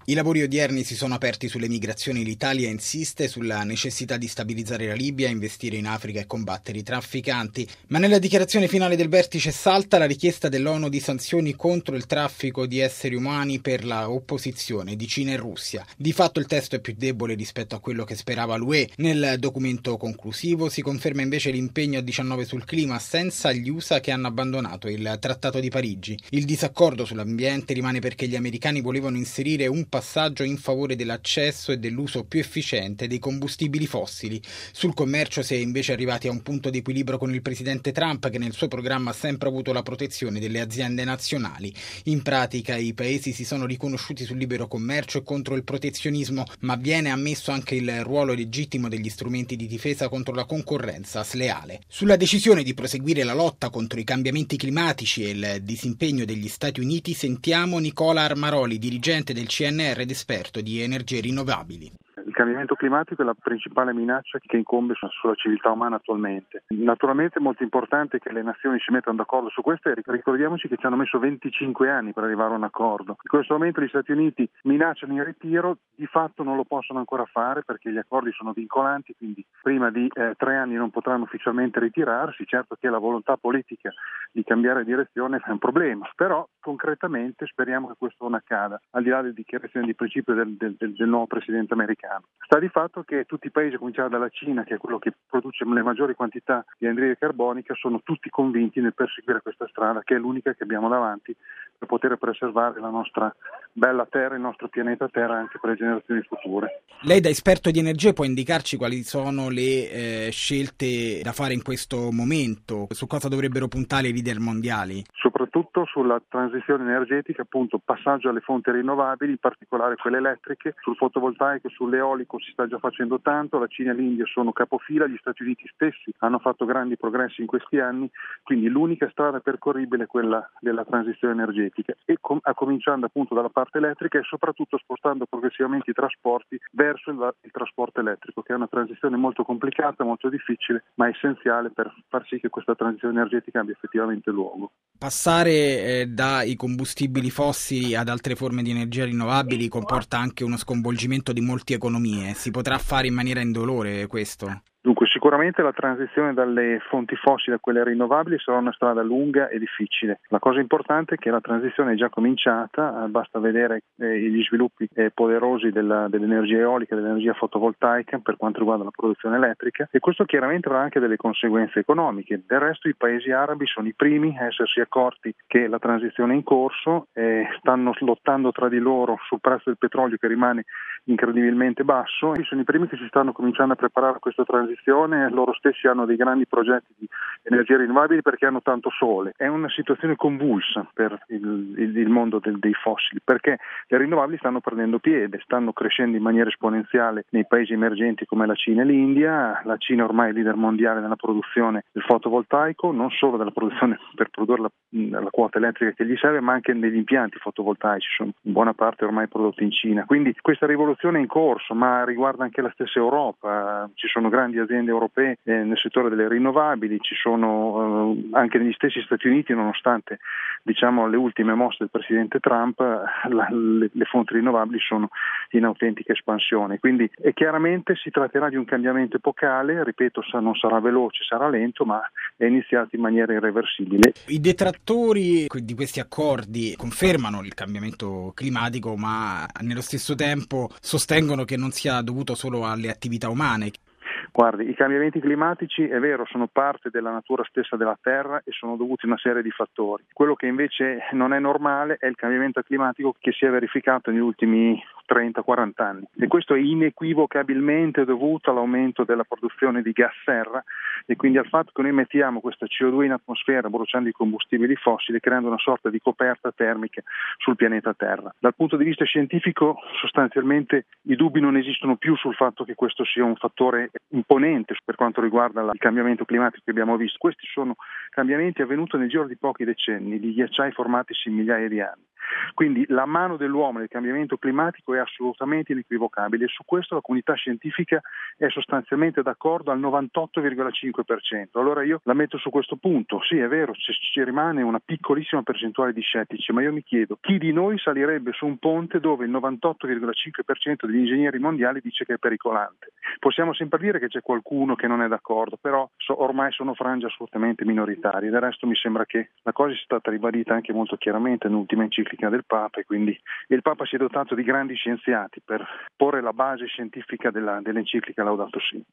I lavori odierni si sono aperti sulle migrazioni. L'Italia insiste sulla necessità di stabilizzare la Libia, investire in Africa e combattere i trafficanti. Ma nella dichiarazione finale del vertice salta la richiesta dell'ONU di sanzioni contro il traffico di esseri umani per la opposizione di Cina e Russia. Di fatto il testo è più debole rispetto a quello che sperava l'UE. Nel documento conclusivo si conferma invece l'impegno a 19 sul clima senza gli USA che hanno abbandonato il Trattato di Parigi. Il disaccordo sull'ambiente rimane perché gli americani volevano inserire un passaggio in favore dell'accesso e dell'uso più efficiente dei combustibili fossili. Sul commercio si è invece arrivati a un punto di equilibrio con il presidente Trump, che nel suo programma ha sempre avuto la protezione delle aziende nazionali. In pratica i paesi si sono riconosciuti sul libero commercio e contro il protezionismo, ma viene ammesso anche il ruolo legittimo degli strumenti di difesa contro la concorrenza sleale. Sulla decisione di proseguire la lotta contro i cambiamenti climatici e il disimpegno degli Stati Uniti sentiamo Nicola Armaroli, dirigente del CNR ed esperto di energie rinnovabili. Il cambiamento climatico è la principale minaccia che incombe sulla civiltà umana attualmente. Naturalmente è molto importante che le nazioni si mettano d'accordo su questo e ricordiamoci che ci hanno messo 25 anni per arrivare a un accordo. In questo momento gli Stati Uniti minacciano il ritiro, di fatto non lo possono ancora fare perché gli accordi sono vincolanti, quindi prima di 3 anni non potranno ufficialmente ritirarsi. Certo che la volontà politica di cambiare direzione è un problema, però concretamente speriamo che questo non accada, al di là delle dichiarazioni di principio del nuovo presidente americano. Sta di fatto che tutti i paesi, a cominciare dalla Cina, che è quello che produce le maggiori quantità di anidride carbonica, sono tutti convinti nel perseguire questa strada, che è l'unica che abbiamo davanti per poter preservare la nostra bella terra, il nostro pianeta Terra anche per le generazioni future. Lei da esperto di energia può indicarci quali sono le scelte da fare in questo momento? Su cosa dovrebbero puntare i leader mondiali? Soprattutto sulla transizione energetica, appunto passaggio alle fonti rinnovabili, in particolare quelle elettriche, sul fotovoltaico, sull'eolico si sta già facendo tanto, la Cina e l'India sono capofila, gli Stati Uniti stessi hanno fatto grandi progressi in questi anni, quindi l'unica strada percorribile è quella della transizione energetica e cominciando appunto dalla parte elettrica e soprattutto spostando progressivamente i trasporti verso il trasporto elettrico, che è una transizione molto complicata, molto difficile, ma essenziale per far sì che questa transizione energetica abbia effettivamente luogo. Passare dai combustibili fossili ad altre forme di energia rinnovabili comporta anche uno sconvolgimento di molte economie. Si potrà fare in maniera indolore questo? Dunque, sicuramente la transizione dalle fonti fossili a quelle rinnovabili sarà una strada lunga e difficile. La cosa importante è che la transizione è già cominciata, basta vedere gli sviluppi poderosi dell'energia eolica, dell'energia fotovoltaica per quanto riguarda la produzione elettrica e questo chiaramente avrà anche delle conseguenze economiche. Del resto i paesi arabi sono i primi a essersi accorti che la transizione è in corso, stanno lottando tra di loro sul prezzo del petrolio che rimane incredibilmente basso e sono i primi che si stanno cominciando a preparare a questa transizione. Loro stessi hanno dei grandi progetti di energie rinnovabili perché hanno tanto sole. È una situazione convulsa per il mondo dei fossili perché le rinnovabili stanno prendendo piede, stanno crescendo in maniera esponenziale nei paesi emergenti come la Cina e l'India. La Cina ormai è leader mondiale nella produzione del fotovoltaico, non solo della produzione per produrre la quota elettrica che gli serve, ma anche negli impianti fotovoltaici, sono in buona parte ormai prodotti in Cina. Quindi questa rivoluzione è in corso, ma riguarda anche la stessa Europa. Ci sono grandi aziende europee nel settore delle rinnovabili, ci sono anche negli stessi Stati Uniti, nonostante le ultime mosse del presidente Trump, le fonti rinnovabili sono in autentica espansione. Quindi chiaramente si tratterà di un cambiamento epocale, ripeto, non sarà veloce, sarà lento, ma è iniziato in maniera irreversibile. I detrattori di questi accordi confermano il cambiamento climatico, ma nello stesso tempo sostengono che non sia dovuto solo alle attività umane. Guardi, i cambiamenti climatici è vero, sono parte della natura stessa della Terra e sono dovuti a una serie di fattori. Quello che invece non è normale è il cambiamento climatico che si è verificato negli ultimi 30-40 anni e questo è inequivocabilmente dovuto all'aumento della produzione di gas serra e quindi al fatto che noi mettiamo questa CO2 in atmosfera bruciando i combustibili fossili creando una sorta di coperta termica sul pianeta Terra. Dal punto di vista scientifico sostanzialmente i dubbi non esistono più sul fatto che questo sia un fattore imponente per quanto riguarda il cambiamento climatico che abbiamo visto. Questi sono cambiamenti avvenuti nel giro di pochi decenni, di ghiacciai formatisi in migliaia di anni. Quindi la mano dell'uomo nel cambiamento climatico è assolutamente inequivocabile e su questo la comunità scientifica è sostanzialmente d'accordo al 98,5%. Allora io la metto su questo punto. Sì, è vero, ci rimane una piccolissima percentuale di scettici, ma io mi chiedo chi di noi salirebbe su un ponte dove il 98,5% degli ingegneri mondiali dice che è pericolante. Possiamo sempre dire che c'è qualcuno che non è d'accordo, però ormai sono frange assolutamente minoritarie. Del resto mi sembra che la cosa sia stata ribadita anche molto chiaramente nell'ultima enciclica del Papa e quindi il Papa si è dotato di grandi scienziati per porre la base scientifica dell'enciclica Laudato Si'.